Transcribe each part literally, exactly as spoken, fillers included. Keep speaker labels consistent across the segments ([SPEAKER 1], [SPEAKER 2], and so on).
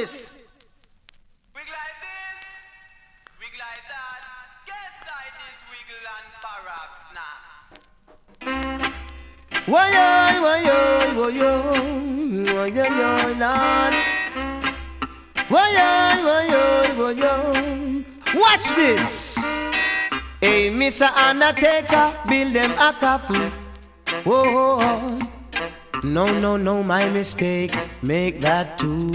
[SPEAKER 1] this.
[SPEAKER 2] Wiggle like this, wiggle like that. Get side this wiggle and perhaps not.
[SPEAKER 1] Why yo, why yo, why yo, why yo, yo, Lord. Why yo, why yo, why yo. Watch this. Hey, Mister Undertaker, build them a coffin. Whoa, no, no, no, my mistake. Make that two.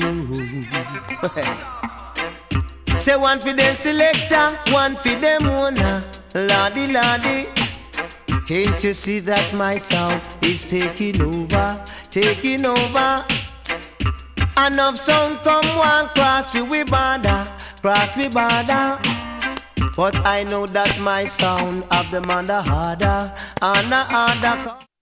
[SPEAKER 1] Say one for the selector, one for them owner. Lordy, lordy. Can't you see that my sound is taking over, taking over? Enough sound come one cross we we border, cross we border. But I know that my sound of the man the harder, and the harder.